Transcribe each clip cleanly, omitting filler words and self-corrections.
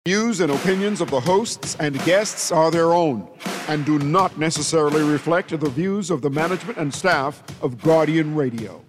Views and opinions of the hosts and guests are their own and do not necessarily reflect the views of the management and staff of Guardian Radio.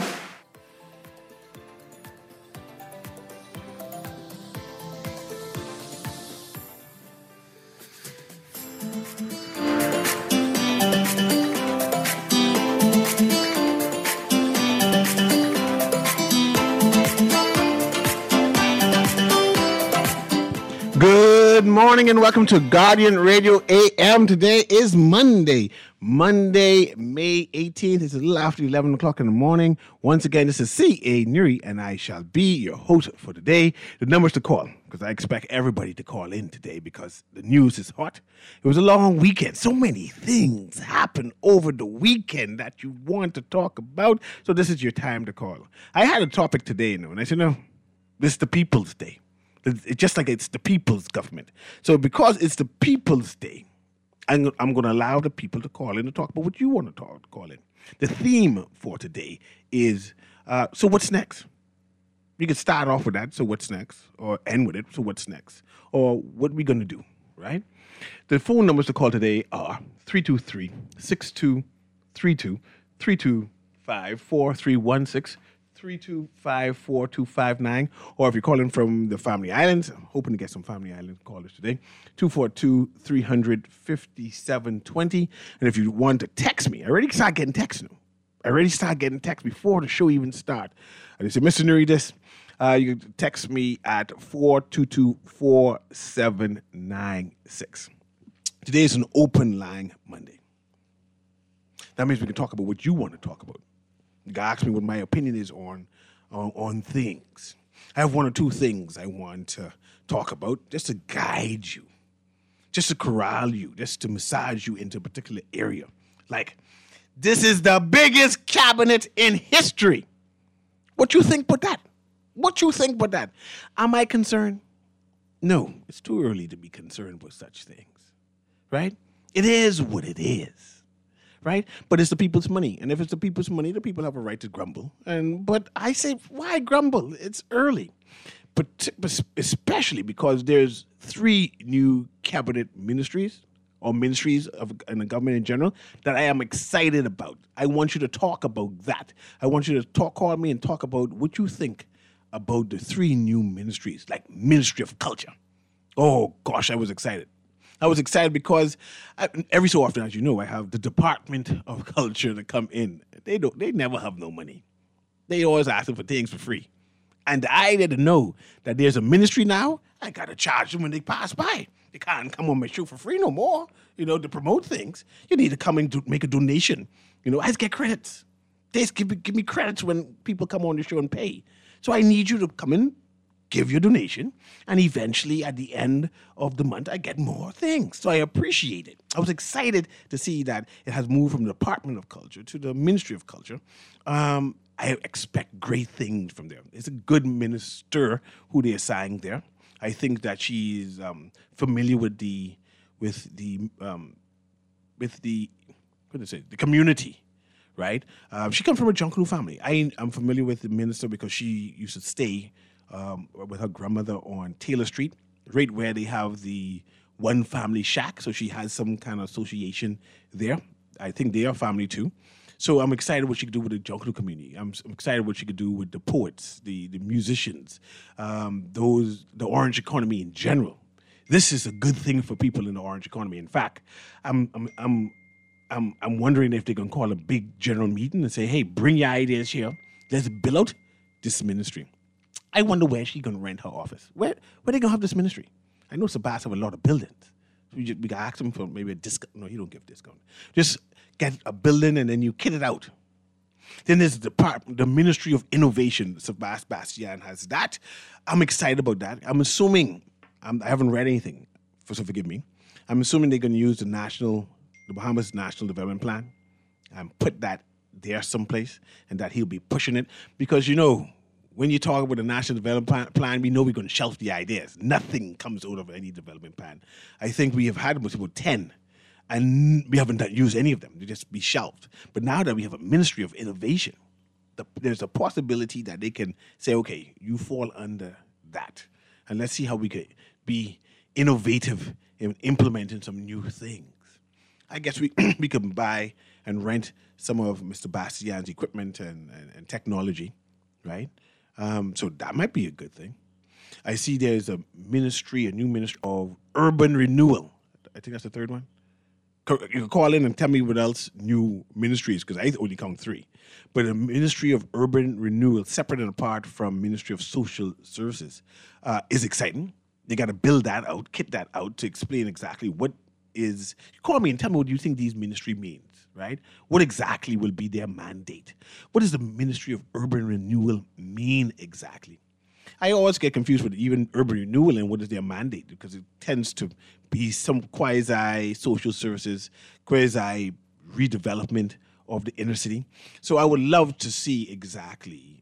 Good morning and welcome to Guardian Radio AM. Today is Monday, May 18th. It's a little after 11 o'clock in the morning. Once again, this is C.A. Nuri and I shall be your host for today. The numbers to call, because I expect everybody to call in today because the news is hot. It was a long weekend. So many things happened over the weekend that you want to talk about. So this is your time to call. I had a topic today, and I said, no, this is the People's Day. It's just like it's the people's government. So because it's the People's Day, I'm going to allow the people to call in and talk about what you want to call in. The theme for today is, so what's next? You can start off with that, so what's next? Or end with it, so what's next? Or what are we going to do, right? The phone numbers to call today are 323-6232, 325-4316, 325-4259, or if you're calling from the Family Islands, I'm hoping to get some Family Island callers today, 242-300-5720. And if you want to text me, I already started getting texts now. I already started getting texts before the show even started. And they said, Mr. Nuri, this, you can text me at 422-4796. Today is an open line Monday. That means we can talk about what you want to talk about. You can ask me what my opinion is on things. I have one or two things I want to talk about just to guide you, just to corral you, just to massage you into a particular area. Like, this is the biggest cabinet in history. What you think about that? What you think about that? Am I concerned? No, it's too early to be concerned with such things, right? It is what it is. Right? But it's the people's money. And if it's the people's money, the people have a right to grumble. But I say, why grumble? It's early. But especially because there's 3 new cabinet ministries or ministries in the government in general that I am excited about. I want you to talk about that. I want you to call me and talk about what you think about the 3 new ministries, like Ministry of Culture. Oh, gosh, I was excited. I was excited because every so often, as you know, I have the Department of Culture to come in. They never have no money. They always asking for things for free. And I didn't know that there's a ministry now. I got to charge them when they pass by. They can't come on my show for free no more, to promote things. You need to come and make a donation. I just get credits. They just give me credits when people come on the show and pay. So I need you to come in, give your donation, and eventually at the end of the month, I get more things. So I appreciate it. I was excited to see that it has moved from the Department of Culture to the Ministry of Culture. I expect great things from them. It's a good minister who they assigned there. I think that she's familiar with the community. Right? She comes from a Junkanoo family. I'm familiar with the minister because she used to stay with her grandmother on Taylor Street, right where they have the one family shack. So she has some kind of association there. I think they are family too. So I'm excited what she could do with the Junkanoo community. I'm excited what she could do with the poets, the musicians, the orange economy in general. This is a good thing for people in the orange economy. In fact, I'm wondering if they're gonna call a big general meeting and say, "Hey, bring your ideas here. Let's build out this ministry." I wonder where she's going to rent her office. Where they going to have this ministry? I know Sebastian have a lot of buildings. So we can ask him for maybe a discount. No, you don't give discount. Just get a building and then you kit it out. Then there's the Ministry of Innovation. Sebastian has that. I'm excited about that. I'm assuming, I haven't read anything, so forgive me. I'm assuming they're going to use the Bahamas National Development Plan and put that there someplace and that he'll be pushing it because, when you talk about the National Development Plan, we know we're going to shelf the ideas. Nothing comes out of any development plan. I think we have had about 10, and we haven't used any of them. They just be shelved. But now that we have a Ministry of Innovation, there's a possibility that they can say, okay, you fall under that. And let's see how we can be innovative in implementing some new things. I guess we we could buy and rent some of Mr. Bastian's equipment and technology, right? So that might be a good thing. I see there's a new ministry of urban renewal. I think that's the third one. You can call in and tell me what else new ministries, because I only count 3. But a Ministry of Urban Renewal, separate and apart from Ministry of Social Services, is exciting. They got to build that out, kit that out to explain exactly what is. You call me and tell me what you think these ministry means, right? What exactly will be their mandate? What does the Ministry of Urban Renewal mean exactly? I always get confused with even urban renewal and what is their mandate, because it tends to be some quasi-social services, quasi-redevelopment of the inner city. So I would love to see exactly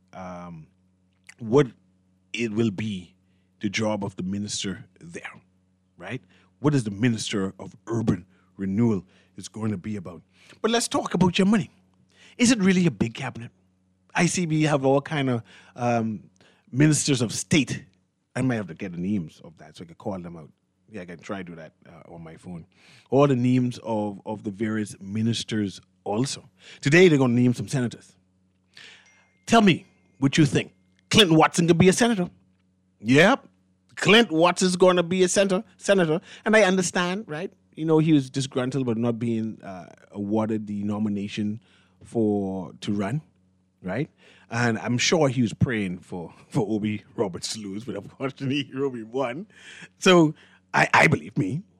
what it will be, the job of the minister there, right? What is the Minister of Urban Renewal is going to be about? But let's talk about your money. Is it really a big cabinet? I see we have all kind of ministers of state. I might have to get the names of that so I can call them out. Yeah, I can try to do that on my phone. All the names of the various ministers also. Today they're going to name some senators. Tell me what you think. Clinton Watson could be a senator. Yep. Clint Watson is going to be a senator. And I understand, right? You know, he was disgruntled about not being awarded the nomination to run, right? And I'm sure he was praying for Obi Roberts to lose, but unfortunately, Obi won. So I believe,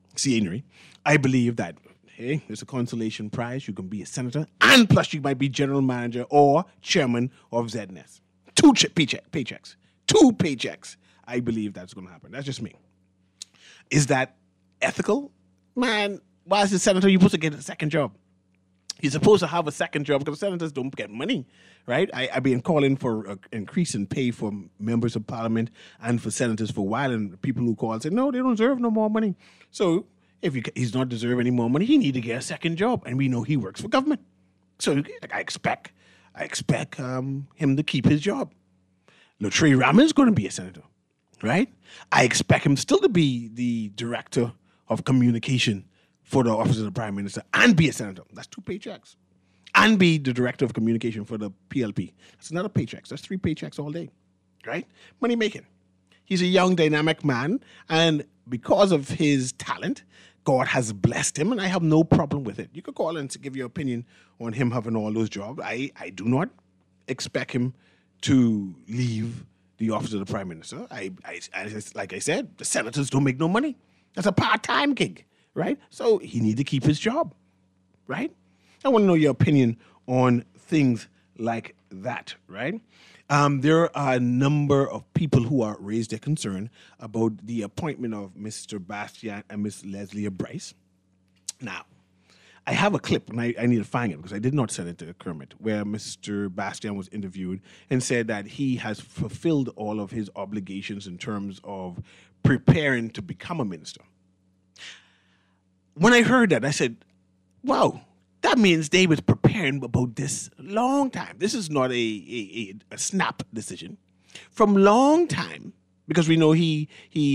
I believe that, hey, there's a consolation prize. You can be a senator, and plus you might be general manager or chairman of ZNS. 2 paychecks. 2 paychecks. I believe that's going to happen. That's just me. Is that ethical? Man, why is the senator supposed to get a second job? He's supposed to have a second job because senators don't get money, right? I've been calling for an increase in pay for members of parliament and for senators for a while, and people who call say, no, they don't deserve no more money. So if he's not deserve any more money, he need to get a second job, and we know he works for government. So I expect him to keep his job. Latrell Raman is going to be a senator, right? I expect him still to be the director of communication for the office of the Prime Minister and be a senator. That's 2 paychecks. And be the director of communication for the PLP. That's another paycheck. That's 3 paychecks all day, right? Money making. He's a young, dynamic man, and because of his talent, God has blessed him, and I have no problem with it. You could call in to give your opinion on him having all those jobs. I do not expect him to leave the office of the Prime Minister. Like I said, the senators don't make no money. That's a part-time gig, right? So he need to keep his job, right? I want to know your opinion on things like that, right? There are a number of people who are raised their concern about the appointment of Mr. Bastian and Miss Leslie Bryce. Now, I have a clip, and I need to find it because I did not send it to Kermit, where Mr. Bastian was interviewed and said that he has fulfilled all of his obligations in terms of preparing to become a minister. When I heard that, I said, wow, that means they was preparing about this a long time. This is not a snap decision. From long time, because we know he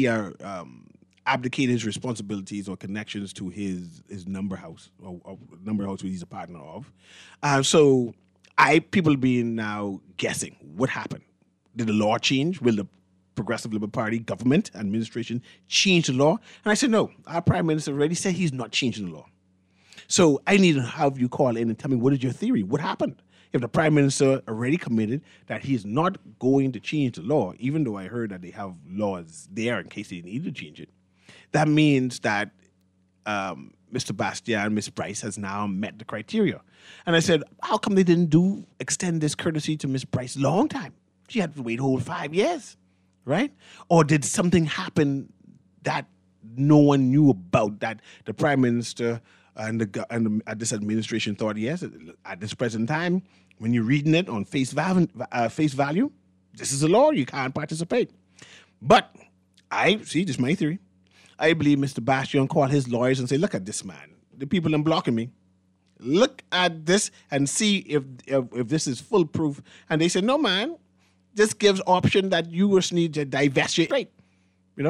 abdicated his responsibilities or connections to his number house or number house who he's a partner of. So people being now guessing what happened. Did the law change? Will the Progressive Liberal Party government administration change the law? And I said, no, our Prime Minister already said he's not changing the law. So I need to have you call in and tell me, what is your theory? What happened? If the Prime Minister already committed that he's not going to change the law, even though I heard that they have laws there in case they need to change it, that means that Mr. Bastian, Ms. Bryce has now met the criteria. And I said, how come they didn't extend this courtesy to Ms. Bryce long time? She had to wait a whole 5 years, right? Or did something happen that no one knew about, that the Prime Minister and this administration thought, yes, at this present time, when you're reading it on face value, this is the law, you can't participate. But this is my theory. I believe Mr. Bastian called his lawyers and say, look at this man. The people are blocking me. Look at this and see if this is foolproof. And they said, no, man, this gives option that you just need to divest your right. You know,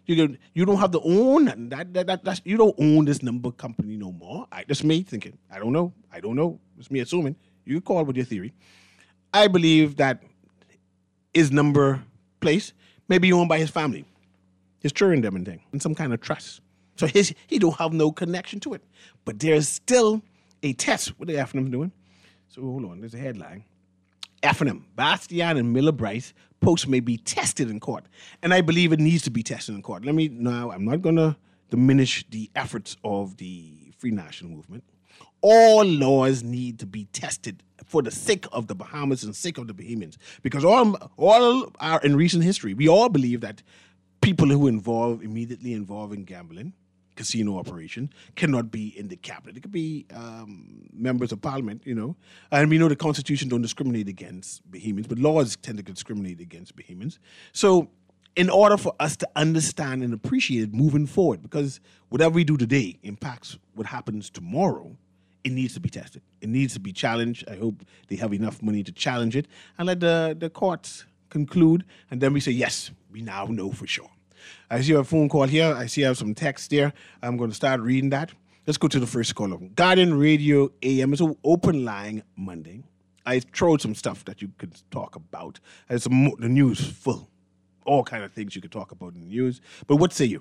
You don't have to own that's you don't own this number company no more. That's me thinking. I don't know. It's me assuming. You call with your theory. I believe that his number place may be owned by his family, his children, them and thing, in some kind of trust. So he don't have no connection to it. But there's still a test. What are the F&M doing? So hold on, there's a headline. F&M, Bastian and Miller Bryce posts may be tested in court. And I believe it needs to be tested in court. I'm not going to diminish the efforts of the Free National Movement. All laws need to be tested for the sake of the Bahamas and sake of the Bahamians. Because all are in recent history, we all believe that people who immediately involve in gambling, casino operation, cannot be in the cabinet. It could be members of parliament, And we know the Constitution don't discriminate against Bahamians, but laws tend to discriminate against Bahamians. So in order for us to understand and appreciate it moving forward, because whatever we do today impacts what happens tomorrow, it needs to be tested. It needs to be challenged. I hope they have enough money to challenge it and let the courts conclude. And then we say, yes, we now know for sure. I see a phone call here. I see I have some text there. I'm going to start reading that. Let's go to the first caller. Guardian Radio AM. It's an open line Monday. I throw some stuff that you could talk about. The news full. All kind of things you could talk about in the news. But what say you?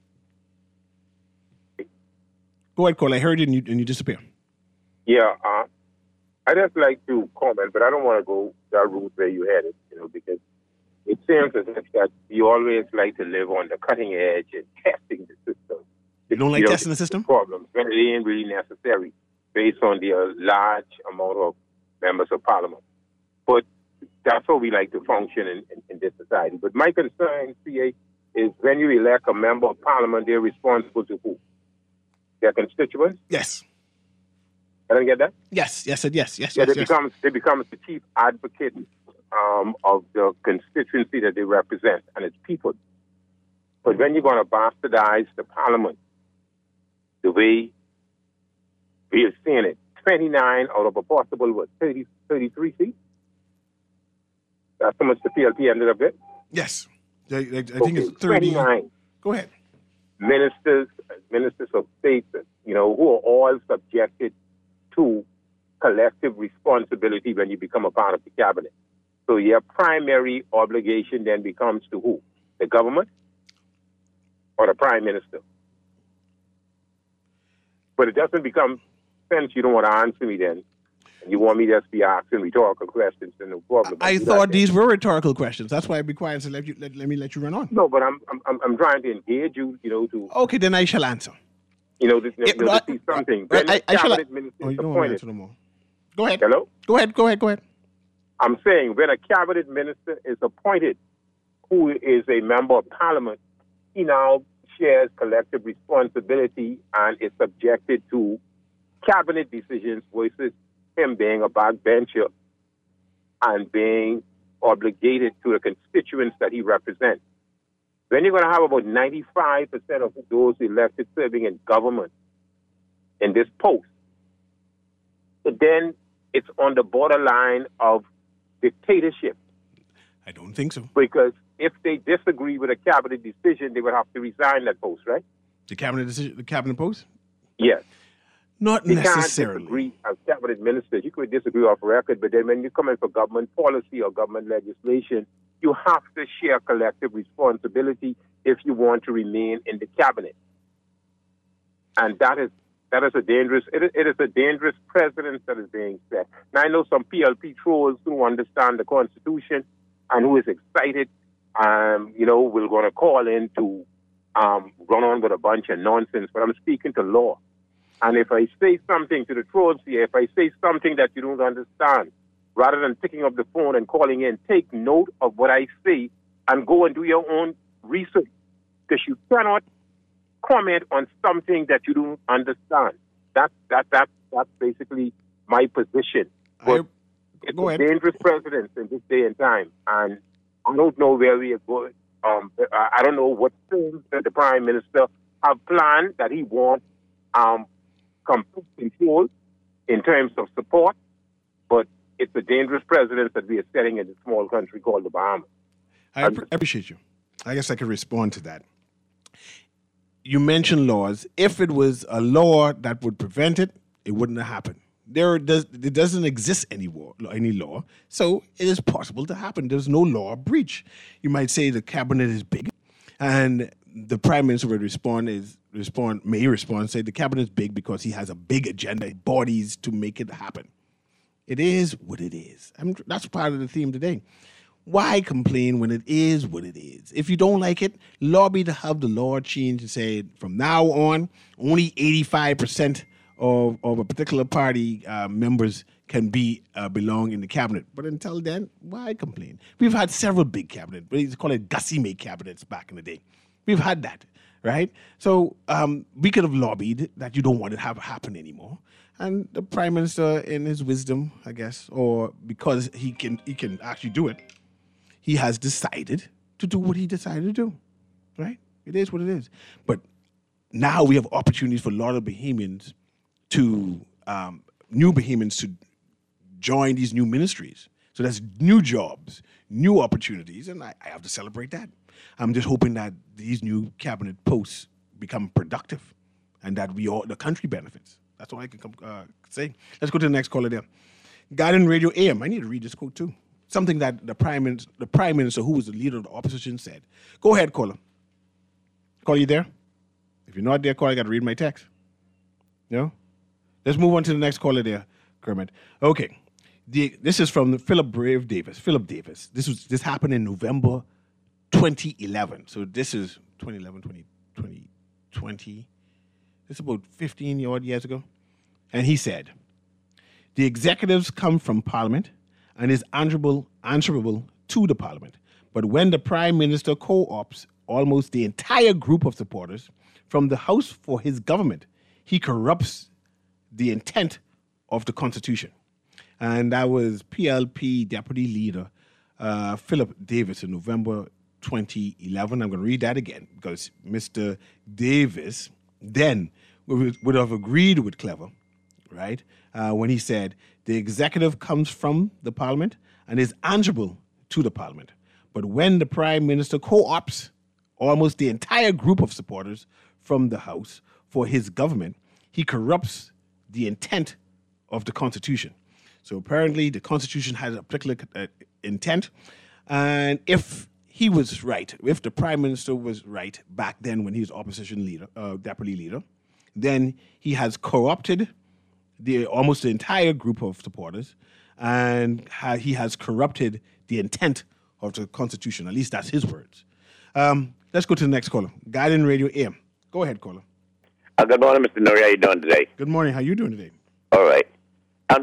Go ahead, call. I heard you and you disappear. Yeah, I just like to comment, but I don't want to go that route where you had it, because it seems as if that you always like to live on the cutting edge and testing the system. You don't like testing the system? Problems when it ain't really necessary based on the large amount of members of parliament. But that's how we like to function in this society. But my concern, CA, is when you elect a member of parliament, they're responsible to who? Their constituents? Yes. I didn't get that? Yes. They become the chief advocate of the constituency that they represent and its people. But when you're going to bastardize the parliament, the way we are seeing it, 29 out of a possible, 33 seats? That's how much the PLP ended up with? Yes. I think it's 30. 29. Go ahead. Ministers of state, who are all subjected to collective responsibility when you become a part of the cabinet. So your primary obligation then becomes to who? The government or the prime minister? But it doesn't become sense you don't want to answer me then. And you want me to just be asking rhetorical questions, then no problem. I thought these were rhetorical questions. That's why I'd be quiet and let me let you run on. No, but I'm trying to engage you, to... Okay, then I shall answer. To see something. When the cabinet minister is appointed... No more. Go ahead. Hello? Go ahead. I'm saying when a cabinet minister is appointed who is a member of parliament, he now shares collective responsibility and is subjected to cabinet decisions versus him being a backbencher and being obligated to the constituents that he represents. When you're going to have about 95% of those elected serving in government in this post, then it's on the borderline of dictatorship. I don't think so. Because if they disagree with a cabinet decision, they would have to resign that post, right? The cabinet post? Yes. Not you necessarily. Can't disagree as cabinet ministers. You could disagree off record, but then when you come in for government policy or government legislation, you have to share collective responsibility if you want to remain in the cabinet. And that is a dangerous, it is a dangerous precedent that is being set. Now, I know some PLP trolls who understand the Constitution and who is excited, we're going to call in to run on with a bunch of nonsense, but I'm speaking to law. And if I say something to the trolls here, if I say something that you don't understand, rather than picking up the phone and calling in, take note of what I say and go and do your own research. Because you cannot comment on something that you don't understand. That's basically my position. But it's a dangerous precedent in this day and time. And I don't know where we are going. I don't know what things that the Prime Minister have planned that he wants complete control in terms of support, but it's a dangerous precedent that we are setting in a small country called the Bahamas. I appreciate you. I guess I could respond to that. you mentioned laws. If it was a law that would prevent it, it wouldn't have happened. There doesn't exist any law, so it is possible to happen. There's no law breach. You might say the cabinet is big, and the prime minister would may respond, say the cabinet is big because he has a big agenda, bodies to make it happen. It is what it is. That's part of the theme today. Why complain when it is what it is? If you don't like it, lobby to have the law changed and say from now on, only 85% of a particular party members can belong in the cabinet. But until then, why complain? We've had several big cabinets. We used to call it Gussie-made cabinets back in the day. We've had that, right? So we could have lobbied that you don't want it to happen anymore. And the prime minister, in his wisdom, I guess, or because he can actually do it, he has decided to do what he decided to do, right? It is what it is. But now we have opportunities for a lot of Bahamians new Bahamians to join these new ministries. So that's new jobs, new opportunities, and I have to celebrate that. I'm just hoping that these new cabinet posts become productive and that the country benefits. That's all I can say. Let's go to the next caller there. Guardian Radio AM. I need to read this quote too. Something that the prime minister, who was the leader of the opposition, said. Go ahead, caller. Caller, you there? If you're not there, caller, I got to read my text. No? Let's move on to the next caller there, Kermit. Okay. This is from Philip Davis. Philip Davis. This happened in November 2011. So this is 2011, 2020. This is about 15 odd years ago. And he said, the executives come from Parliament and is answerable to the Parliament. But when the Prime Minister co-opts almost the entire group of supporters from the House for his government, he corrupts the intent of the Constitution. And that was PLP Deputy Leader Philip Davis in November 2011. I'm going to read that again because Mr. Davis then would have agreed with Clever, right, when he said the executive comes from the Parliament and is answerable to the Parliament. But when the Prime Minister co-opts almost the entire group of supporters from the House for his government, he corrupts the intent of the Constitution. So apparently the Constitution has a particular intent, and if he was right, if the Prime Minister was right back then when he was opposition leader, deputy leader, then he has corrupted almost the entire group of supporters, and he has corrupted the intent of the Constitution. At least that's his words. Let's go to the next caller. Guardian Radio AM. Go ahead, caller. Good morning, Mr. Nori. How you doing today? Good morning. How you doing today? All right. I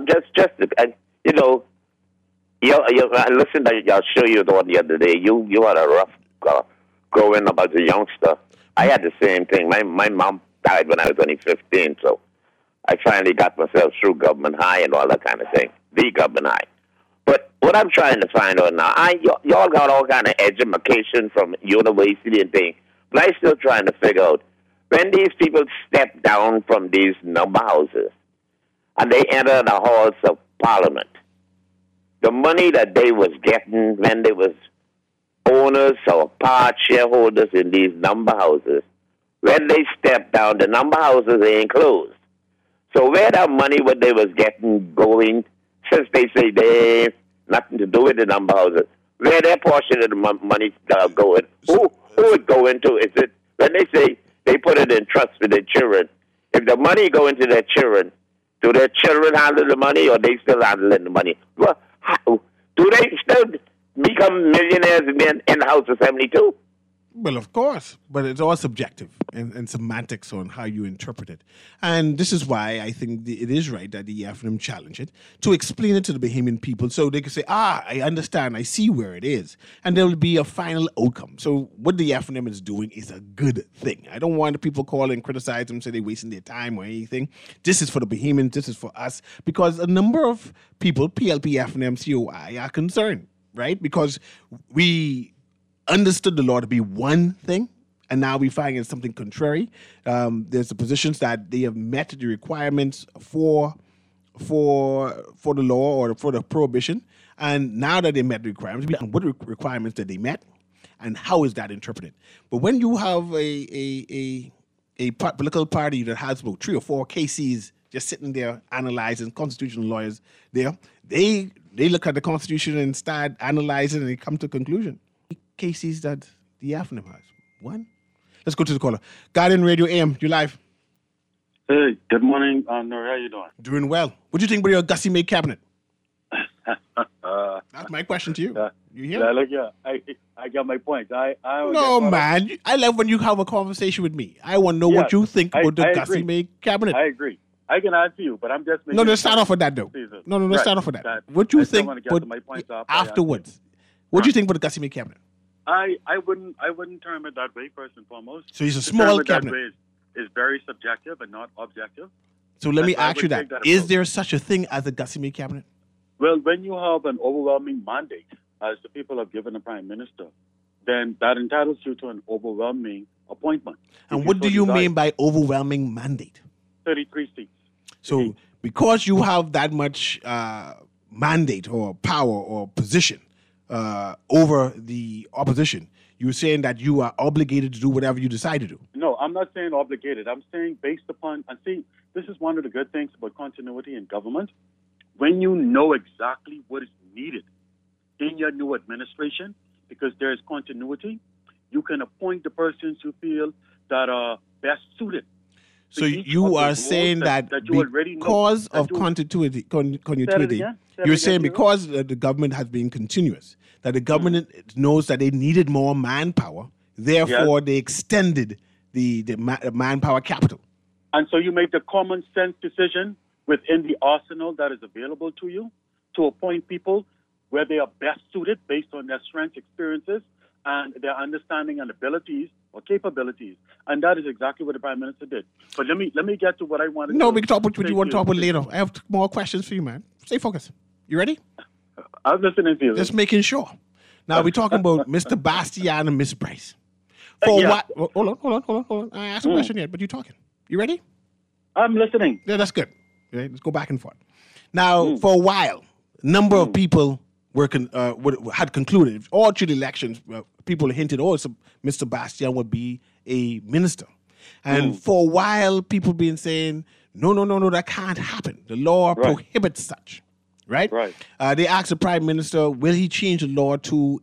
listened to y'all show you the one the other day. You had a rough growing up as a youngster. I had the same thing. My mom died when I was only 15, so I finally got myself through government high and all that kind of thing. The government high. But what I'm trying to find out now, y'all got all kind of education from university and things, but I'm still trying to figure out when these people step down from these number houses and they enter the halls of Parliament, the money that they was getting when they was owners or part shareholders in these number houses, when they step down, the number houses ain't closed. So where that money what they was getting going, since they say they ain't nothing to do with the number houses, where their portion of the money going? Who it go into? Is it when they say they put it in trust for their children? If the money go into their children, do their children handle the money or they still handling the money? Well, do they still become millionaires in the House Assembly too? Well, of course, but it's all subjective and semantics on how you interpret it. And this is why I think it is right that the EFNM challenge it to explain it to the Bahamian people so they can say, I understand, I see where it is. And there will be a final outcome. So what the EFNM is doing is a good thing. I don't want the people call and criticize them, say they're wasting their time or anything. This is for the Bahamians, this is for us, because a number of people, PLP, FNM, COI, are concerned, right? Because we understood the law to be one thing, and now we find it's something contrary. There's the positions that they have met the requirements for the law or for the prohibition, and now that they met the requirements, what requirements that they met, and how is that interpreted? But when you have a a political party that has about 3 or 4 KCs just sitting there analyzing, constitutional lawyers there, they look at the Constitution and start analyzing and they come to a conclusion. KCs that the AFNIM has. One. Let's go to the caller. Guardian Radio AM, you live. Hey, good morning, Nori. How you doing? Doing well. What do you think about your Gussie May cabinet? That's my question to you. You hear? I got my point. No, man. I love when you have a conversation with me. I want to know what you think about the Gussie May cabinet. I agree. I can answer you, but I'm just making... No, let's start off with that, though. No, let's start off with that. What do you think afterwards? What do you think about the Gussie May cabinet? I wouldn't term it that way, first and foremost. So it's a small cabinet. Is very subjective and not objective. So let me ask you that. Is there such a thing as a Gussie May cabinet? Well, when you have an overwhelming mandate, as the people have given the Prime Minister, then that entitles you to an overwhelming appointment. And what do you mean by overwhelming mandate? 33 seats. So because you have that much mandate or power or position over the opposition, you're saying that you are obligated to do whatever you decide to do. No, I'm not saying obligated. I'm saying based upon, and see, this is one of the good things about continuity in government. When you know exactly what is needed in your new administration, because there is continuity, you can appoint the persons you feel that are best suited. So you are saying that because of continuity, you're saying because the government has been continuous, that the government knows that they needed more manpower, therefore they extended the manpower capital. And so you make the common sense decision within the arsenal that is available to you to appoint people where they are best suited based on their strengths, experiences, and their understanding and abilities or capabilities. And that is exactly what the Prime Minister did. But let me get to what I wanted to... No, we can talk about what you want to talk about later. I have more questions for you, man. Stay focused. You ready? I'm listening to you. Just making sure. Now, we're talking about Mr. Bastian and Miss Bryce. For what? Hold on. I asked a question yet, but you're talking. You ready? I'm listening. Yeah, that's good. Okay, let's go back and forth. Now, for a while, a number of people had concluded, all through the elections, people hinted, Mr. Bastian would be a minister. And for a while, people been saying, no, that can't happen. The law prohibits such. Right? They asked the Prime Minister, will he change the law to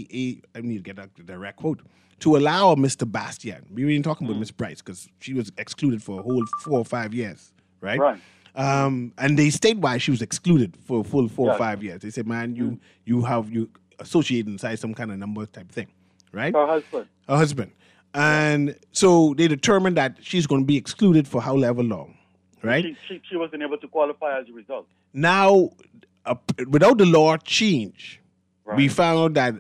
I need to get the direct quote, to allow Mr. Bastian. We were even talking about Miss Bryce because she was excluded for a whole 4 or 5 years, right? And they state why she was excluded for a full 4 or 5 years. They said, man, you associate inside some kind of number type thing, right? Her husband. And so they determined that she's going to be excluded for however long, right? She wasn't able to qualify as a result. Now, without the law change, we found that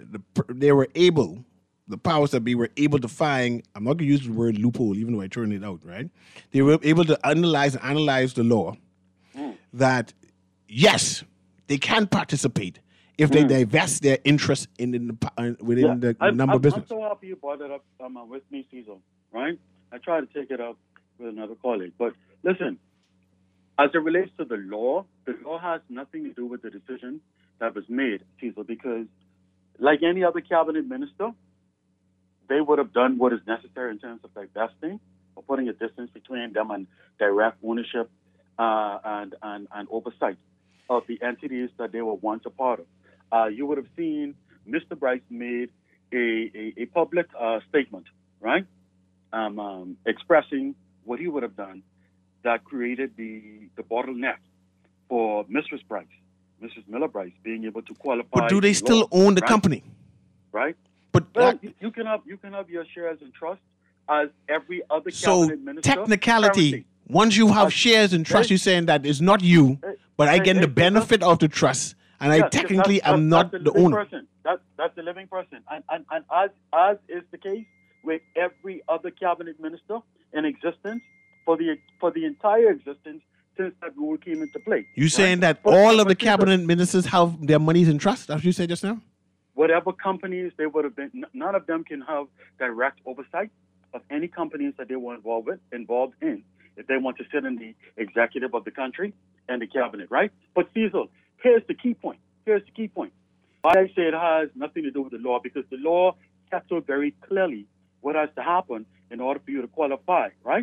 the powers that be were able to find, I'm not going to use the word loophole, even though I turned it out, right? They were able to analyze the law that, yes, they can participate if they divest their interest within the number of business. I'm so happy you brought it up with me, Cecil, right? I tried to take it up with another colleague. But listen, as it relates to the law has nothing to do with the decision that was made, Cecil, because like any other cabinet minister, they would have done what is necessary in terms of divesting or putting a distance between them and direct ownership and oversight of the entities that they were once a part of. You would have seen Mr. Bryce made a public statement, right, expressing what he would have done that created the bottleneck for Mrs. Bryce, Mrs. Miller Bryce, being able to qualify. But do they still own the company? Right. But you can have your shares in trust as every other cabinet minister. So technicality, once you have shares in trust, you're saying that it's not you, but I get the benefit of the trust, and I technically am not the owner. That's the living person, and as is the case with every other cabinet minister in existence for the entire existence since that rule came into play. You saying that all of the cabinet ministers have their monies in trust, as you said just now? Whatever companies they would have been, none of them can have direct oversight of any companies that they were involved in if they want to sit in the executive of the country and the cabinet, right? But Cecil, here's the key point. Why I say it has nothing to do with the law, because the law settled very clearly what has to happen in order for you to qualify, right?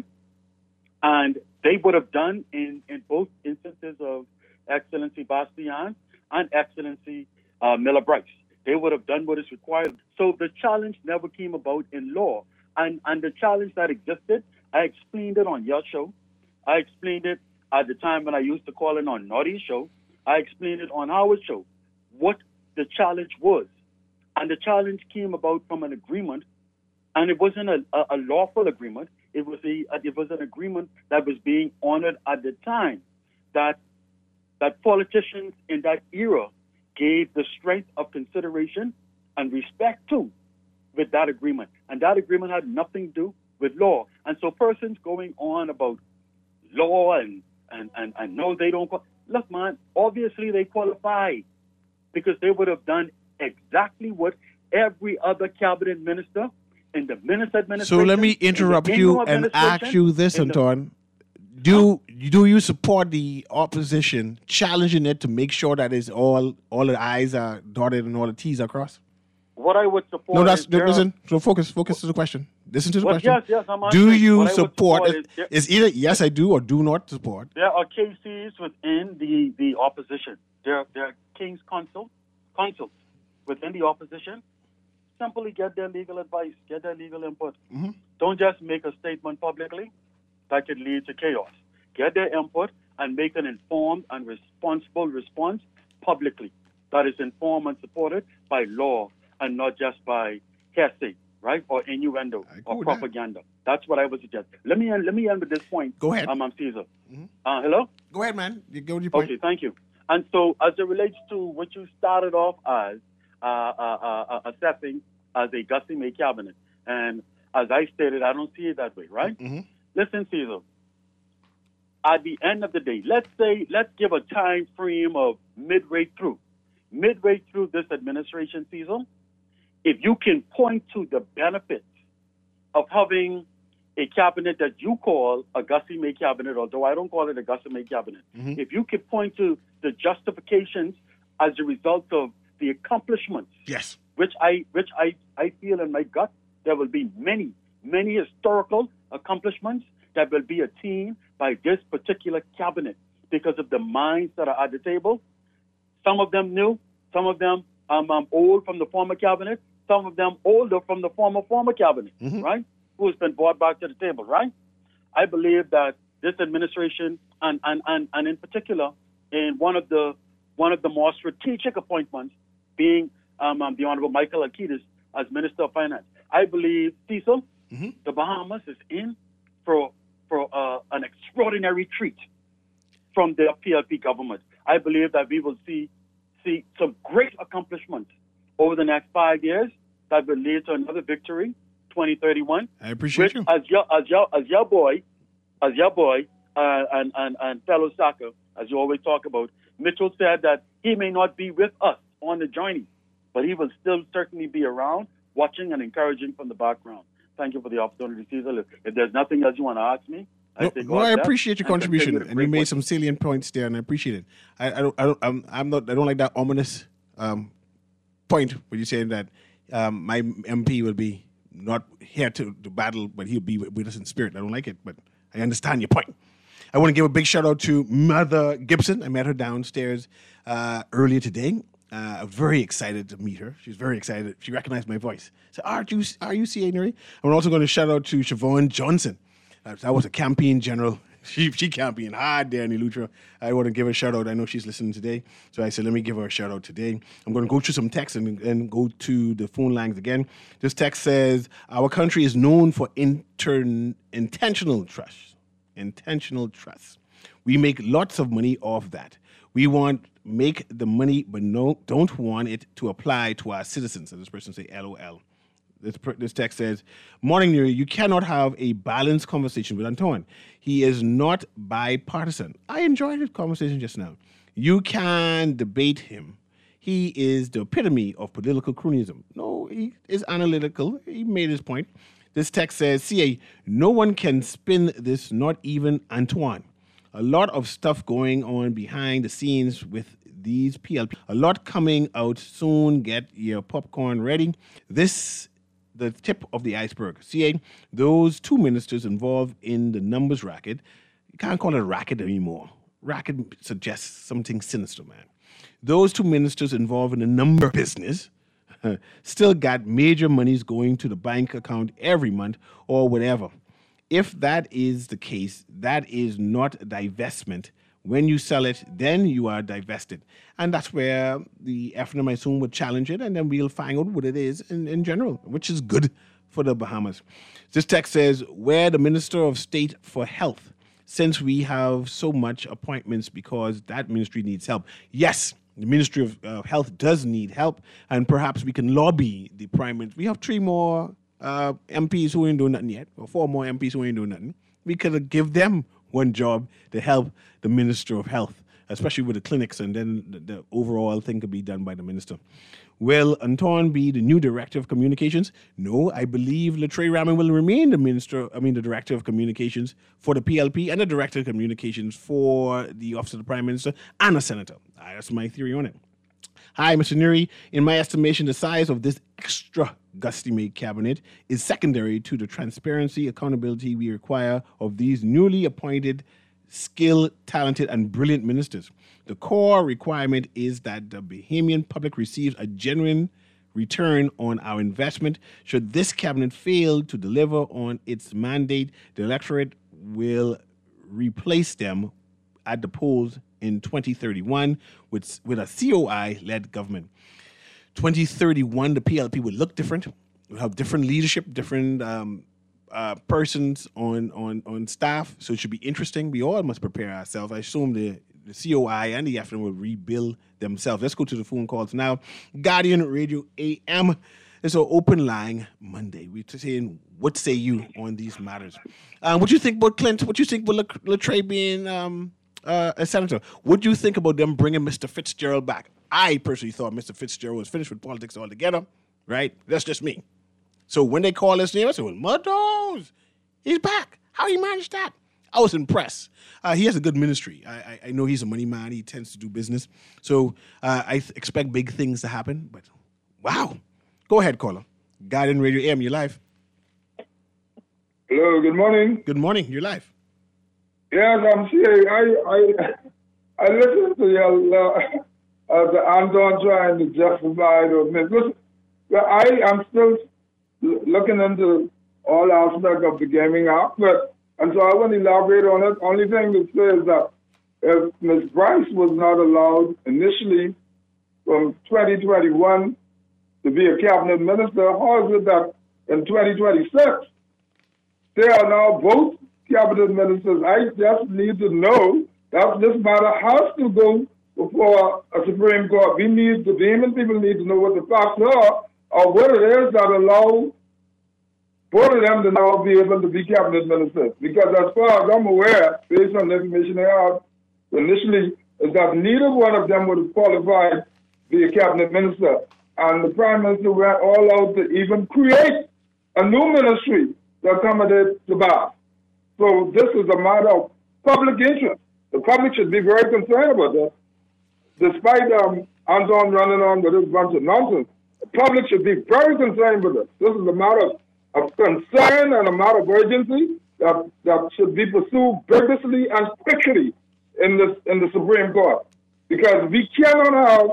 And they would have done in both instances of Excellency Bastian and Excellency Miller Bryce. They would have done what is required. So the challenge never came about in law. And the challenge that existed, I explained it on your show. I explained it at the time when I used to call it on Naughty's show. I explained it on Howard's show, what the challenge was. And the challenge came about from an agreement, and it wasn't a lawful agreement. It was an agreement that was being honored at the time, that politicians in that era gave the strength of consideration and respect to with that agreement. And that agreement had nothing to do with law. And so persons going on about law and no, they don't. Look, man, obviously they qualify because they would have done exactly what every other cabinet minister in the minister administration. So let me interrupt you and ask you this, Anton. Do you support the opposition challenging it to make sure that is all the I's are dotted and all the T's are crossed? What I would support. No, listen. So focus to the question. Listen to the question. Yes, I'm do answering. you support it? Is either yes, I do, or do not support? There are KCs within the opposition. There are King's consuls within the opposition. Simply get their legal advice, get their legal input. Mm-hmm. Don't just make a statement publicly that could lead to chaos. Get their input and make an informed and responsible response publicly that is informed and supported by law and not just by hearsay, right, or innuendo or propaganda. That's what I would suggest. Let me end with this point. Go ahead. I'm Caesar. Mm-hmm. Hello? Go ahead, man. You go with your point. Okay, thank you. And so as it relates to what you started off as assessing as a Gussie May cabinet, and as I stated, I don't see it that way, right? Mm-hmm. Listen, Caesar, at the end of the day, let's give a time frame of midway through this administration season. If you can point to the benefits of having a cabinet that you call a Gussie May cabinet, although I don't call it a Gussie May cabinet, mm-hmm. if you can point to the justifications as a result of the accomplishments, yes, which I feel in my gut, there will be many historical accomplishments that will be attained by this particular cabinet because of the minds that are at the table. Some of them new, some of them old from the former cabinet, some of them older from the former cabinet, mm-hmm. right? Who has been brought back to the table, right? I believe that this administration and in particular in one of the more strategic appointments being the Honorable Michael Alcides as Minister of Finance. I believe, Cecil, mm-hmm. the Bahamas is in for an extraordinary treat from the PLP government. I believe that we will see some great accomplishments over the next 5 years that will lead to another victory, 2031. I appreciate you. As your boy, and fellow soccer, as you always talk about, Mitchell said that he may not be with us on the journey, but he will still certainly be around, watching and encouraging from the background. Thank you for the opportunity, Cecil. If there's nothing else you want to ask me, I appreciate your contribution, and you made some salient points there, and I appreciate it. I don't like that ominous point where you're saying that my MP will be not here to battle, but he'll be with us in spirit. I don't like it, but I understand your point. I want to give a big shout out to Mother Gibson. I met her downstairs earlier today. Very excited to meet her. She's very excited. She recognized my voice. So, are you C.A. Nuri? I'm also going to shout out to Siobhan Johnson. That was a campaign general. She campaigned hard there in Eleuthera. I want to give her a shout out. I know she's listening today. So I said, let me give her a shout out today. I'm going to go through some texts and go to the phone lines again. This text says, our country is known for intentional trust. Intentional trust. We make lots of money off that. We make the money, but don't want it to apply to our citizens. And this person say, LOL. This text says, morning, Nuri, you cannot have a balanced conversation with Anton. He is not bipartisan. I enjoyed his conversation just now. You can debate him. He is the epitome of political cronyism. No, he is analytical. He made his point. This text says, CA, no one can spin this, not even Antoine. A lot of stuff going on behind the scenes with these PLP. A lot coming out soon. Get your popcorn ready. This the tip of the iceberg. CA, those two ministers involved in the numbers racket, you can't call it a racket anymore. Racket suggests something sinister, man. Those two ministers involved in the number business still got major monies going to the bank account every month or whatever. If that is the case, that is not a divestment. When you sell it, then you are divested. And that's where the FNM, I assume, would challenge it, and then we'll find out what it is in general, which is good for the Bahamas. This text says, where the Minister of State for Health, since we have so much appointments because that ministry needs help. Yes, the Ministry of Health does need help, and perhaps we can lobby the Prime Minister. We have 3 more MPs who ain't doing nothing yet, or 4 more MPs who ain't doing nothing. We could give them one job to help the Minister of Health, especially with the clinics, and then the overall thing could be done by the minister. Will Anton be the new Director of Communications? No, I believe Latre Raman will remain the Director of Communications for the PLP and the Director of Communications for the Office of the Prime Minister and a Senator. That's my theory on it. Hi, Mr. Nuri. In my estimation, the size of this extra gusty-made cabinet is secondary to the transparency, accountability we require of these newly appointed, skilled, talented, and brilliant ministers. The core requirement is that the Bahamian public receives a genuine return on our investment. Should this cabinet fail to deliver on its mandate, the electorate will replace them at the polls in 2031 with a COI-led government. 2031, the PLP would look different. We'll have different leadership, different persons on staff, so it should be interesting. We all must prepare ourselves. I assume the COI and the FN will rebuild themselves. Let's go to the phone calls now. Guardian Radio AM. It's an open line Monday. We're saying, what say you on these matters? What do you think about Clint? What do you think about Latre being a senator? What do you think about them bringing Mr. Fitzgerald back? I personally thought Mr. Fitzgerald was finished with politics altogether, right? That's just me. So when they call his name, I said, well, Muddos, he's back. How he managed that? I was impressed. He has a good ministry. I know he's a money man. He tends to do business. So I expect big things to happen. But wow. Go ahead, caller. Guardian Radio AM, you're live. Hello, good morning. Good morning. You're live. Yes, I'm here. I listened to your the Anton trying to justify those things. Listen, I am still looking into all aspects of the Gaming Act, and so I won't elaborate on it. Only thing to say is that if Ms. Bryce was not allowed initially from 2021 to be a cabinet minister, how is it that in 2026 they are now both cabinet ministers? I just need to know that this matter has to go before a Supreme Court. The Bahamian people need to know what the facts are, or what it is that allow both of them to now be able to be cabinet ministers. Because as far as I'm aware, based on the information I have initially, is that neither one of them would have qualified to be a cabinet minister. And the Prime Minister went all out to even create a new ministry to accommodate the Bath. So this is a matter of public interest. The public should be very concerned about that. Despite Anton running on with this bunch of nonsense, the public should be very concerned with this. This is a matter of concern and a matter of urgency that should be pursued vigorously and quickly in the Supreme Court. Because we cannot have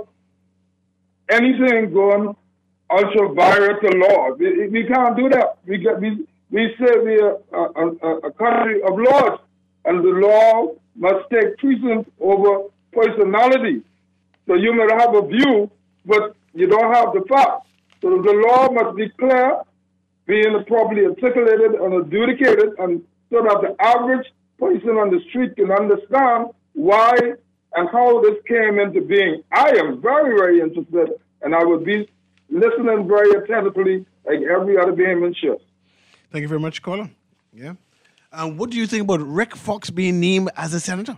anything going ultra-vires to law. We can't do that. We say we are a country of laws, and the law must take precedence over personality. So you may have a view, but you don't have the facts. So the law must be clear, being properly articulated and adjudicated, and so that the average person on the street can understand why and how this came into being. I am very, very interested, and I would be listening very attentively like every other Bahamian should. Thank you very much, caller. Yeah. What do you think about Rick Fox being named as a senator?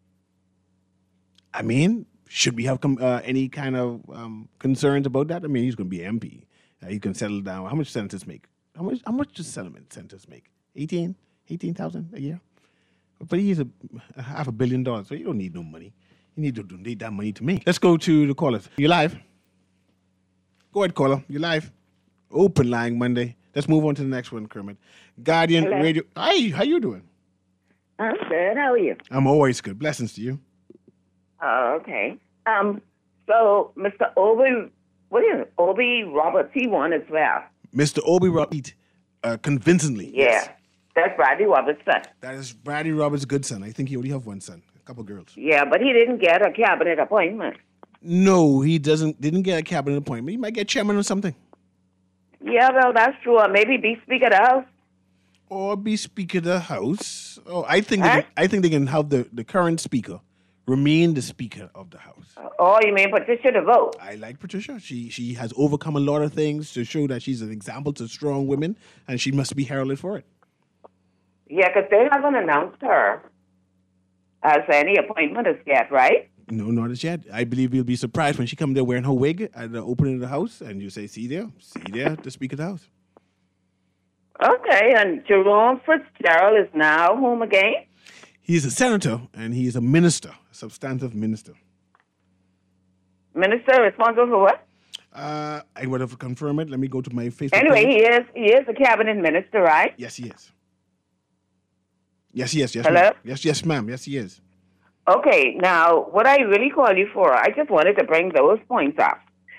I mean, should we have any kind of concerns about that? I mean, he's going to be MP. He can settle down. How much senators make? How much does senators make? 18,000 a year? But he's a $500 million, so you don't need no money. You need to donate that money to me. Let's go to the callers. You live? Go ahead, caller. You live? Open line Monday. Let's move on to the next one, Kermit. Guardian Hello. Radio. Hi, how you doing? I'm good. How are you? I'm always good. Blessings to you. Oh, okay. So Mr. Obi Roberts, he won as well. Mr. Obi Roberts, convincingly. Yeah. Yes. That's Bradley Roberts' son. That is Bradley Roberts' good son. I think he only have one son, a couple girls. Yeah, but he didn't get a cabinet appointment. No, he didn't get a cabinet appointment. He might get chairman or something. Yeah, well, that's true. Or maybe be Speaker of the House. Or be Speaker of the House. Oh, I think Huh? I think they can have the current Speaker remain the Speaker of the House. Oh, you mean Patricia DeVoe? I like Patricia. She has overcome a lot of things to show that she's an example to strong women, and she must be heralded for it. Yeah, because they haven't announced her as any appointment as yet, right? No, not as yet. I believe you'll be surprised when she comes there wearing her wig at the opening of the House, and you say, see there, the Speaker of the House. Okay, and Jerome Fitzgerald is now home again? He's a senator, and he is a minister, a substantive minister. Minister responsible for what? I would have to confirm it. Let me go to my Facebook Anyway, page. he is a cabinet minister, right? Yes, he is. Yes, Hello? ma'am. Yes, ma'am. Yes, he is. Okay, now, what I really call you for, I just wanted to bring those points up.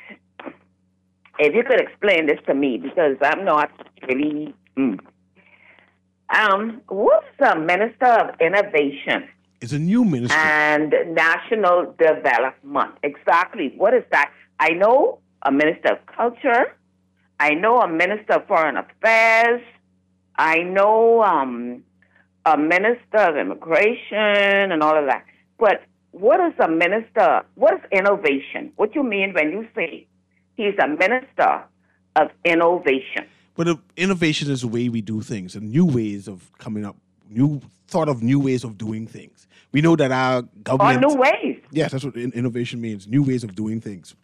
If you could explain this to me, because I'm not really... What's the Minister of Innovation It's a new ministry. and National Development? Exactly. What is that? I know a Minister of Culture. I know a Minister of Foreign Affairs. I know a Minister of Immigration and all of that. But what is a minister? What is innovation? What you mean when you say he's a Minister of Innovation? But innovation is the way we do things, and new ways of coming up, new ways of doing things. We know that our government... Or new ways. Yes, that's what innovation means. New ways of doing things.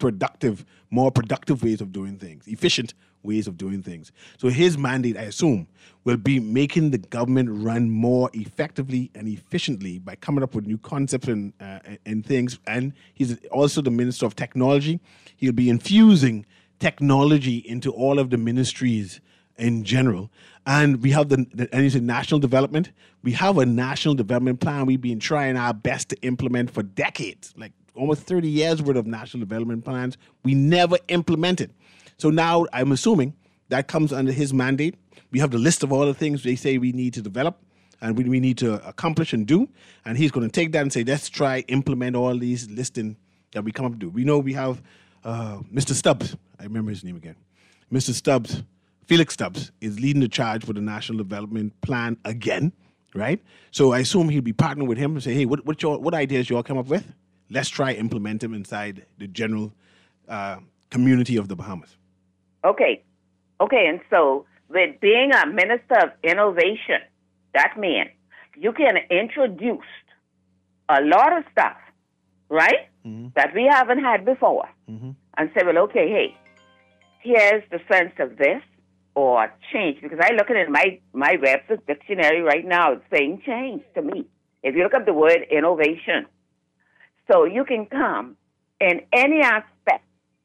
More productive ways of doing things. Efficient ways of doing things. So his mandate, I assume, will be making the government run more effectively and efficiently by coming up with new concepts and things. And he's also the Minister of Technology. He'll be infusing technology into all of the ministries in general. And we have and you said national development. We have a national development plan we've been trying our best to implement for decades, like almost 30 years worth of national development plans. We never implemented. So now I'm assuming that comes under his mandate. We have the list of all the things they say we need to develop and we need to accomplish and do. And he's going to take that and say, let's try implement all these listing that we come up to do. We know we have Mr. Stubbs. I remember his name again. Mr. Stubbs, Felix Stubbs, is leading the charge for the National Development Plan again, right? So I assume he'll be partnering with him and say, hey, what ideas you all come up with? Let's try implement them inside the general community of the Bahamas. Okay, and so with being a Minister of Innovation, that means you can introduce a lot of stuff, right, that we haven't had before, and say, well, okay, hey, here's the sense of this, or change, because I look at it in my Webster's dictionary right now, it's saying change to me. If you look up the word innovation, so you can come in any aspect,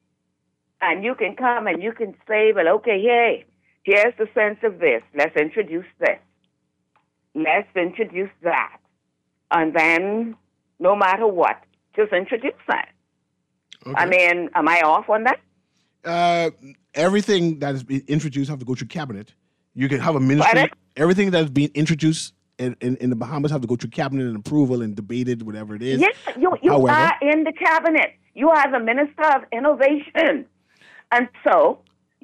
and you can come and you can say, well, okay, hey, here's the sense of this. Let's introduce this. Let's introduce that. And then, no matter what, just introduce that. Okay. I mean, am I off on that? Everything that has been introduced have to go through cabinet. You can have a ministry. Pardon? Everything that's been introduced in the Bahamas have to go through cabinet and approval and debated, whatever it is. Yes, you However, are in the cabinet. You are the Minister of Innovation. And so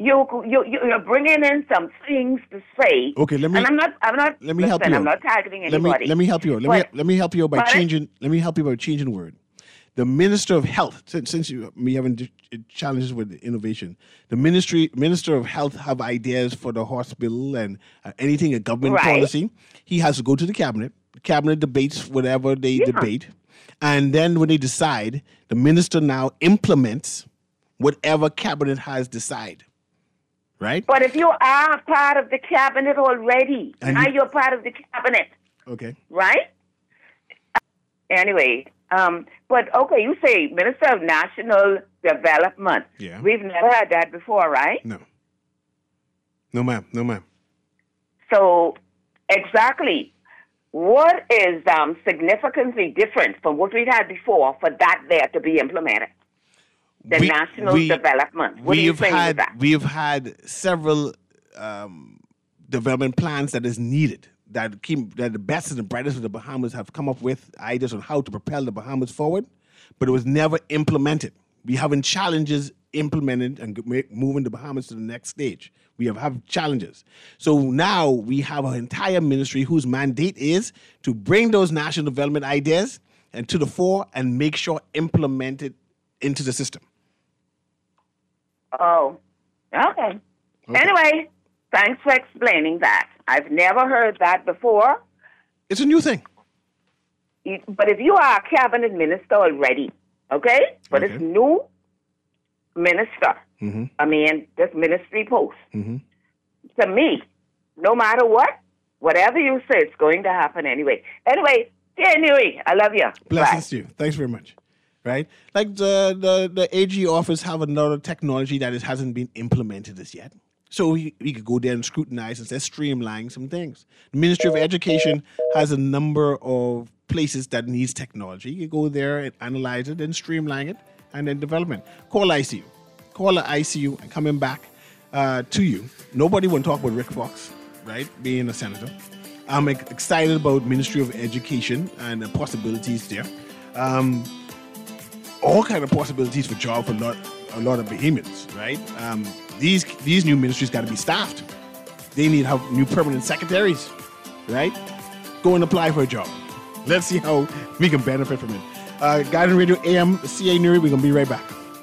you're bringing in some things to say. Okay, let me. And I'm not. Let me help you. I'm not targeting anybody. Let me help you. Let me help you out by Pardon? changing. Let me help you by changing word. The Minister of Health, since we having challenges with innovation, the Minister of Health have ideas for the hospital and anything a government Right. policy. He has to go to the cabinet. The cabinet debates whatever they debate, and then when they decide, the minister now implements whatever cabinet has decided. Right? But if you are part of the cabinet already, And now you- you're part of the cabinet, Okay. right? Anyway, but okay, you say Minister of National Development. Yeah. We've never had that before, right? No. No, ma'am. No, ma'am. So, exactly, what is significantly different from what we'd had before for that there to be implemented? The national development. What do you think of that? We have had several development plans that is needed, that the best and the brightest of the Bahamas have come up with ideas on how to propel the Bahamas forward, but it was never implemented. We having challenges implemented and moving the Bahamas to the next stage. We have challenges. So now we have an entire ministry whose mandate is to bring those national development ideas and to the fore and make sure implemented into the system. Oh, okay. Anyway, thanks for explaining that. I've never heard that before. It's a new thing. But if you are a cabinet minister already, okay? But it's new minister. Mm-hmm. I mean, this ministry post. Mm-hmm. To me, no matter what, whatever you say, it's going to happen anyway. Anyway, January, I love you. Blessings to you. Thanks very much. Right? Like the AG office have another technology that hasn't been implemented as yet. So we could go there and scrutinize and say streamline some things. The Ministry of Education has a number of places that needs technology. You go there and analyze it and streamline it and then development. Call ICU. Call the ICU and coming back to you. Nobody will talk about Rick Fox, right? Being a senator. I'm excited about Ministry of Education and the possibilities there. All kind of possibilities for job for a lot of Bahamians, right? These new ministries got to be staffed. They need to have new permanent secretaries, right? Go and apply for a job. Let's see how we can benefit from it. Guidance Radio AM, CA Nuri, we're going to be right back.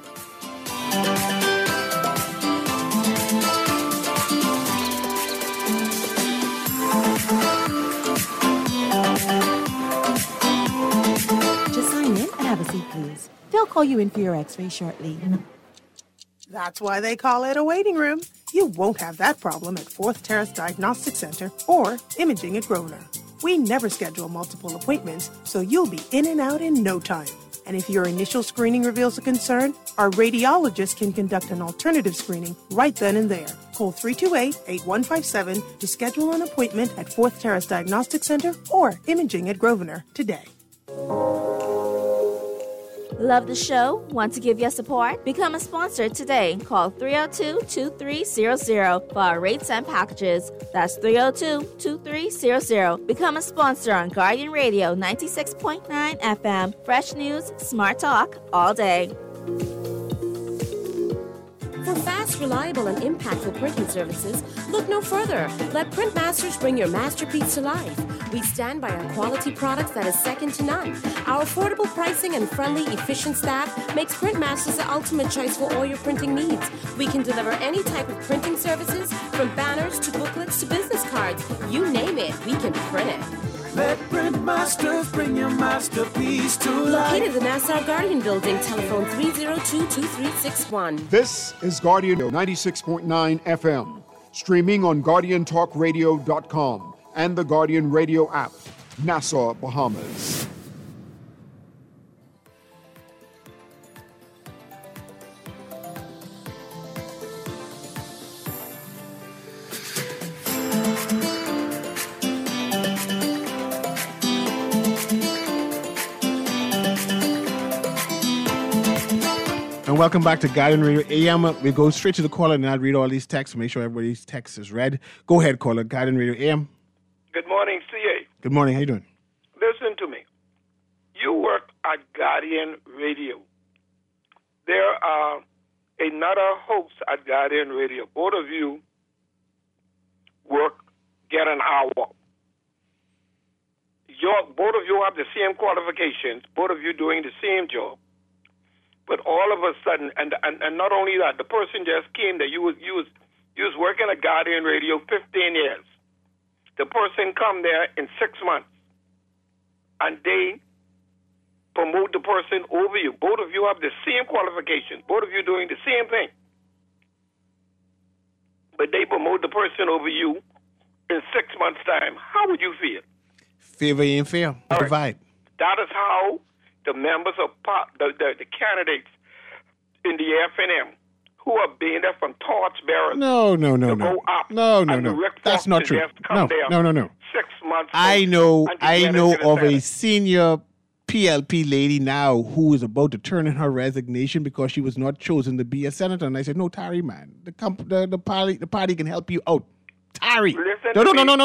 Just sign in and have a seat, please. They'll call you in for your x-ray shortly. That's why they call it a waiting room. You won't have that problem at Fourth Terrace Diagnostic Center or Imaging at Grosvenor. We never schedule multiple appointments, so you'll be in and out in no time. And if your initial screening reveals a concern, our radiologist can conduct an alternative screening right then and there. Call 328-8157 to schedule an appointment at Fourth Terrace Diagnostic Center or Imaging at Grosvenor today. Love the show? Want to give your support? Become a sponsor today. Call 302-2300 for our rates and packages. That's 302-2300. Become a sponsor on Guardian Radio 96.9 FM. Fresh news, smart talk, all day. For fast, reliable, and impactful printing services, look no further. Let Printmasters bring your masterpiece to life. We stand by our quality products that is second to none. Our affordable pricing and friendly, efficient staff makes Printmasters the ultimate choice for all your printing needs. We can deliver any type of printing services, from banners to booklets to business cards. You name it, we can print it. Let Printmasters bring your masterpiece to life. Located in the Nassau Guardian Building, telephone 302-2361. This is Guardian 96.9 FM, streaming on GuardianTalkRadio.com and the Guardian Radio app, Nassau, Bahamas. And welcome back to Guardian Radio AM. We go straight to the caller and I'll read all these texts, make sure everybody's text is read. Go ahead, caller. Guardian Radio AM. Good morning, CA. Good morning. How you doing? Listen to me. You work at Guardian Radio. There are another host at Guardian Radio. Both of you get an hour. Both of you have the same qualifications. Both of you doing the same job. But all of a sudden, and not only that, the person just came that you was working at Guardian Radio 15 years. The person come there in 6 months, and they promote the person over you. Both of you have the same qualifications. Both of you doing the same thing. But they promote the person over you in 6 months' time. How would you feel? Favor and fair. Divide. That is how the members of the candidates in the FNM who are being there from torchbearers. No. Go up. No. And Rick That's Fox not to true. just come there No. 6 months. I know and to get into the of a Senate. senior PLP lady now who is about to turn in her resignation because she was not chosen to be a senator. And I said, no, Tari, man, the party can help you out. Tari. No.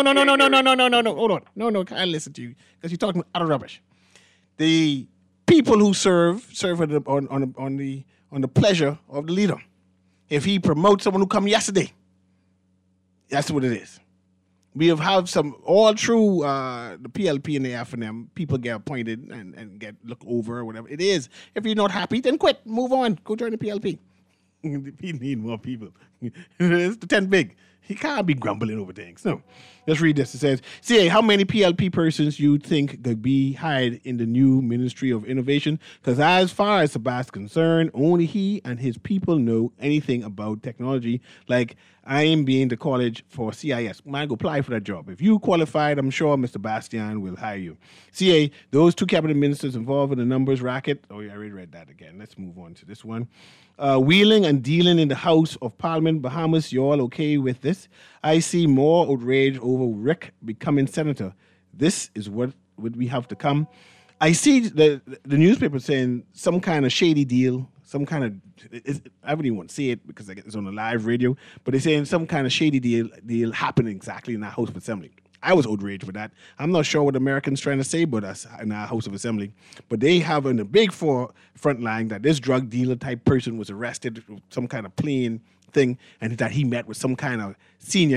Hold on. No, can't listen to you because you're talking utter rubbish. The people who serve on the pleasure of the leader. If he promotes someone who come yesterday, that's what it is. We have had some all through the PLP and the FNM. People get appointed and get looked over or whatever it is. If you're not happy, then quit, move on, go join the PLP. We need more people. It's the 10 big. He can't be grumbling over things. No. Let's read this. It says, CA, how many PLP persons you think could be hired in the new Ministry of Innovation? Because as far as Sebastian's concerned, only he and his people know anything about technology. Like I am being the college for CIS. Man, go apply for that job. If you qualified, I'm sure Mr. Bastian will hire you. CA, those two cabinet ministers involved in the numbers racket. Oh, yeah, I already read that again. Let's move on to this one. Wheeling and dealing in the House of Parliament, Bahamas, you all okay with this? I see more outrage over Rick becoming senator. This is what we have to come. I see the newspaper saying some kind of shady deal, some kind of, I wouldn't even want to say it because it's on a live radio, but they're saying some kind of shady deal happened exactly in our House of Assembly. I was outraged with that. I'm not sure what Americans trying to say about us in our House of Assembly, but they have in the big front line that this drug dealer type person was arrested with some kind of plane thing, and that he met with some kind of senior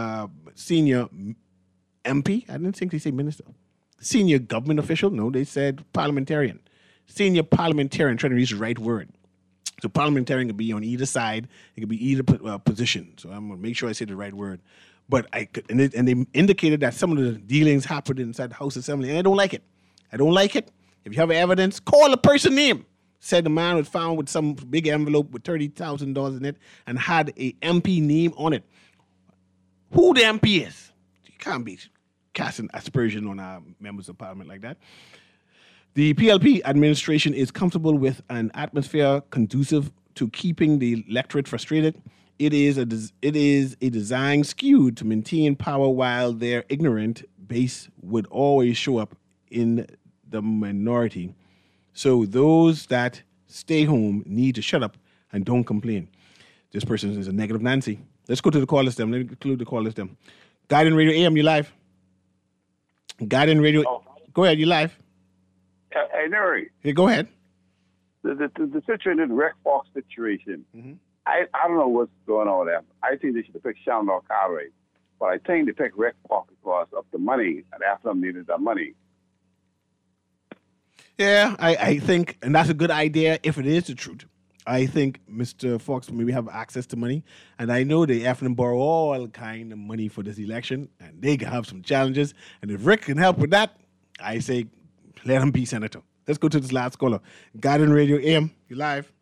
MP. I didn't think they say minister. Senior government official. No, they said parliamentarian. Senior parliamentarian, trying to use the right word. So parliamentarian could be on either side. It could be either position. So I'm going to make sure I say the right word. But and they indicated that some of the dealings happened inside the House Assembly, and I don't like it. I don't like it. If you have evidence, call the person name. Said the man was found with some big envelope with $30,000 in it and had a MP name on it. Who the MP is? You can't be casting aspersion on our members of parliament like that. The PLP administration is comfortable with an atmosphere conducive to keeping the electorate frustrated. It is a design skewed to maintain power while their ignorant base would always show up in the minority. So those that stay home need to shut up and don't complain. This person is a negative Nancy. Let's go to the call list. Let me include the call list. Guardian Radio AM, you live. Guardian Radio. Oh. Go ahead, you live. Hey, Nuri. Yeah, go ahead. The situation in the Rick Fox situation. Mm-hmm. I don't know what's going on there. I think they should have picked Sean Cartwright, but I think they picked Rick Fox because of the money, and after them needed that money. Yeah, I think, and that's a good idea if it is the truth. I think Mr. Fox maybe have access to money, and I know they often borrow all kind of money for this election, and they can have some challenges. And if Rick can help with that, I say let him be senator. Let's go to this last caller. Guardian Radio AM, you live.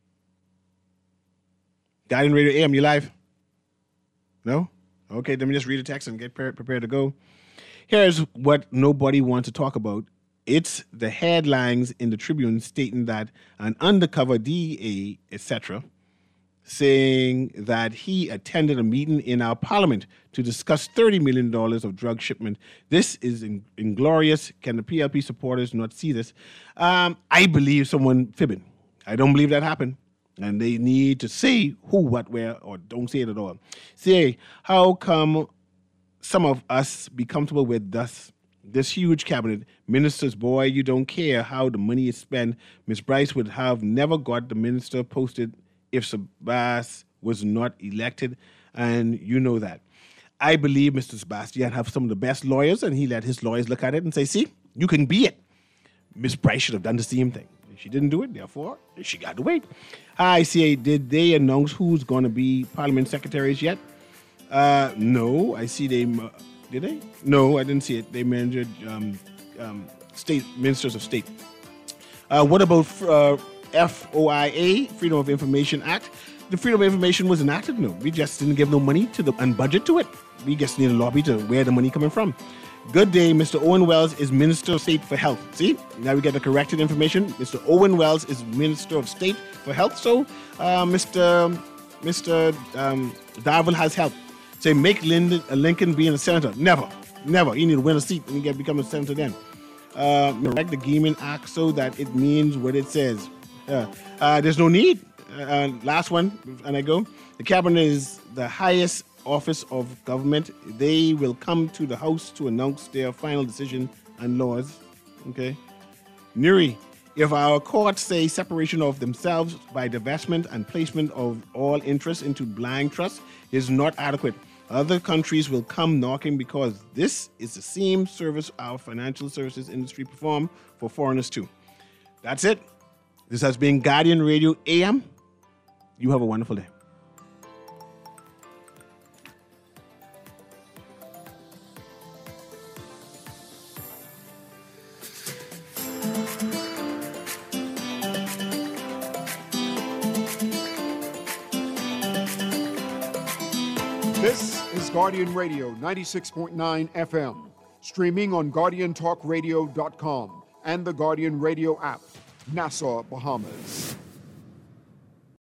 Guardian Radio AM, you live? No? Okay, let me just read the text and get prepared to go. Here's what nobody wants to talk about. It's the headlines in the Tribune stating that an undercover DEA, etc., saying that he attended a meeting in our parliament to discuss $30 million of drug shipment. This is inglorious. Can the PLP supporters not see this? I believe someone fibbing. I don't believe that happened. And they need to say who, what, where, or don't say it at all. Say, how come some of us be comfortable with this huge cabinet? Ministers, boy, you don't care how the money is spent. Ms. Bryce would have never got the minister posted if Sebas was not elected, and you know that. I believe Mr. Sebastian have some of the best lawyers, and he let his lawyers look at it and say, see, you can be it. Ms. Bryce should have done the same thing. She didn't do it, therefore, she got to wait. I say, did they announce who's going to be parliament secretaries yet? No, I see they... did they? No, I didn't see it. They managed state ministers of state. What about FOIA, Freedom of Information Act? The Freedom of Information was enacted? No, we just didn't give no money to and budget to it. We just need a lobby to where the money coming from. Good day, Mr. Owen Wells is Minister of State for Health. See, now we get the corrected information. Mr. Owen Wells is Minister of State for Health. So, Mr. Mr. Darville has helped. Say, make Lincoln being a senator. Never. You need to win a seat and you become a senator then. Correct the Gaming Act so that it means what it says. There's no need. Last one, and I go. The cabinet is the highest office of government. They will come to the House to announce their final decision and laws. Okay. Nuri, if our courts say separation of themselves by divestment and placement of all interest into blind trust is not adequate, other countries will come knocking because this is the same service our financial services industry perform for foreigners too. That's it. This has been Guardian Radio AM. You have a wonderful day. This is Guardian Radio 96.9 FM, streaming on GuardianTalkRadio.com and the Guardian Radio app, Nassau, Bahamas.